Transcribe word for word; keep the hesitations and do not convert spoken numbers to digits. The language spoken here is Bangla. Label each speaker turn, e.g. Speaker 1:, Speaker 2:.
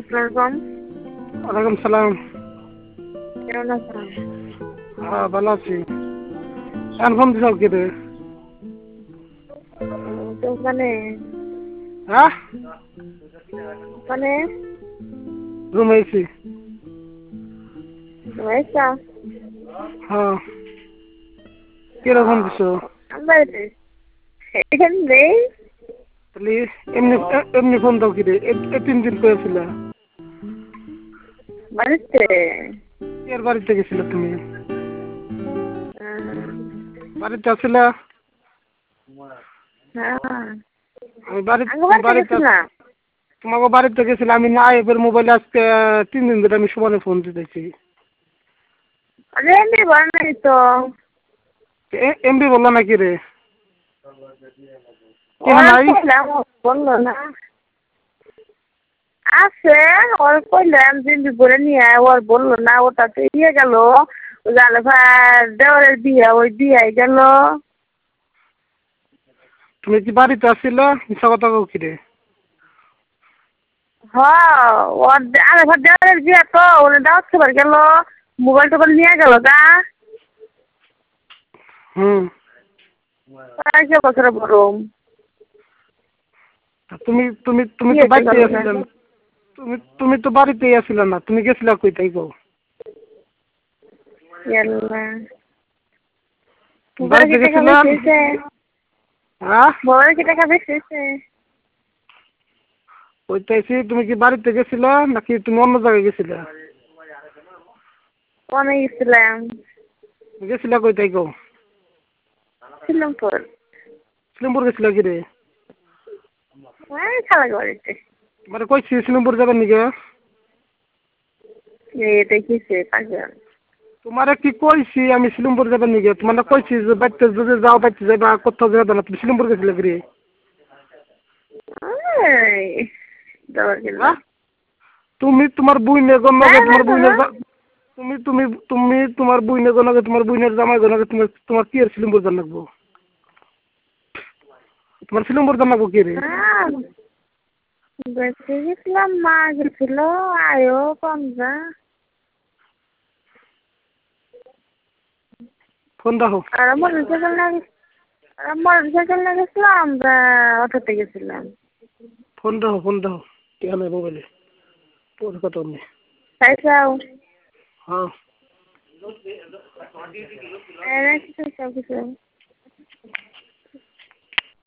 Speaker 1: আসসালাম।
Speaker 2: ওয়ালাইকুম সালাম।
Speaker 1: কেমন আছেন?
Speaker 2: হ্যাঁ ভালো আছি। এখন ফোন দিছাও কি রে?
Speaker 1: তো মানে
Speaker 2: হ্যাঁ
Speaker 1: মানে
Speaker 2: রুমে আছি।
Speaker 1: ঘুমাইছা?
Speaker 2: হ্যাঁ কিরকম দিছো?
Speaker 1: আমি বাড়িতে এখানে নেই।
Speaker 2: তাহলে এমনি এমনি ফোন দাও কি রে? এই তিন দিন করেছিল।
Speaker 1: বাড়িতে
Speaker 2: এর বাড়িতে গেছিল তুমি?
Speaker 1: আহ,
Speaker 2: বাড়িতে আসছিল?
Speaker 1: হ্যাঁ
Speaker 2: আমি বাড়ি
Speaker 1: আমি বাড়িতে
Speaker 2: বাড়িতে
Speaker 1: গেছিলাম।
Speaker 2: তোমাকে বাড়িতে গেছিল। আমি না এবার মোবাইলে আজকে তিন দিন ধরে আমি সমানে ফোন দিতেছি।
Speaker 1: আরে এমনি বল নাই তো।
Speaker 2: এমবি বললো নাকি রে? কেন
Speaker 1: ওরা
Speaker 2: নাই?
Speaker 1: কইলাম ও বললো না। আছে ওর কইলাম দিন করে নিয়ে আয়, ওর বললো না। ওটা তো ইয়ে গেল জালে ভাই দেওয়ারের বিয়ে, ওই বিয়ে গেল।
Speaker 2: তুমি কি বাড়িতে আসছিল? মিশা কথা কও কি রে?
Speaker 1: হ্যাঁ ওর আরে ভাই দেওয়ারের বিয়ে তো ওরা দাওয়াত খাবার গেল, মোবাইল টোবাইল নিয়ে গেল গা।
Speaker 2: হুম
Speaker 1: তাই কে বছরে বরম
Speaker 2: তুমি তুমি তুমি তো
Speaker 1: বিয়েতে
Speaker 2: বাড়িতেই
Speaker 1: গেল না।
Speaker 2: আসছিলে না। তুমি তুমি তো বাড়িতেই আসছিলে না। তুমি গেছিলা কই তাই কও?
Speaker 1: ইয়াল্লা মোবাইলে কি
Speaker 2: বাড়িতে
Speaker 1: টাকা
Speaker 2: গেছিলা?
Speaker 1: বেশি হয়েছে?
Speaker 2: হ্যাঁ
Speaker 1: মোবাইলে কি টাকা বেশি হয়েছে?
Speaker 2: কইতেছি তুমি কি বাড়িতে গেছিলা নাকি তুমি অন্য জায়গায় গেছিলা?
Speaker 1: অনেক গেছিলাম
Speaker 2: গেছিলা কই তাই কও?
Speaker 1: শিলংপুর।
Speaker 2: সিলিমপুর গেছিলা কি রে?
Speaker 1: ওই খালা বাড়িতে।
Speaker 2: মানে কইছি সিলিমপুর যাবেন নিকে?
Speaker 1: এটা কিসে পাগল?
Speaker 2: তোমারে কি কইছি আমি সিলিমপুর যাবেন নিকে? তোমারে কইছি যে বাড়িতে যদি যাও বাড়িতে যাবা, কোথাও যাবে না। তুমি সিলিমপুর গেছিলা কি রে?
Speaker 1: এই দৌড় গেল।
Speaker 2: হ্যাঁ তুমি তোমার বুইনের
Speaker 1: না
Speaker 2: গণকে
Speaker 1: না
Speaker 2: তোমার
Speaker 1: না
Speaker 2: বুইনের জা- তুমি তুমি তুমি তোমার বুইনের গণকে তোমার বুইনের জামাই গণকে তোমার তোমার কি আর সিলিমপুর জান লাগবো? তোমার সিলিমপুর জান লাগবো কি রে?
Speaker 1: বেঁচে গেছিলাম, মা গেছিল আয়ো কমজা।
Speaker 2: ফোন রাখো।
Speaker 1: আর মোটর সাইকেল না মোটর সাইকেল না গেছিলাম, আমরা অটোতে গেছিলাম।
Speaker 2: ফোন রাখো ফোন রাখো। টিয়া নাই মোবাইলে। তোর কথা নেই।
Speaker 1: খাইছাও?
Speaker 2: হ্যাঁ
Speaker 1: এরা কিছু সব কিছু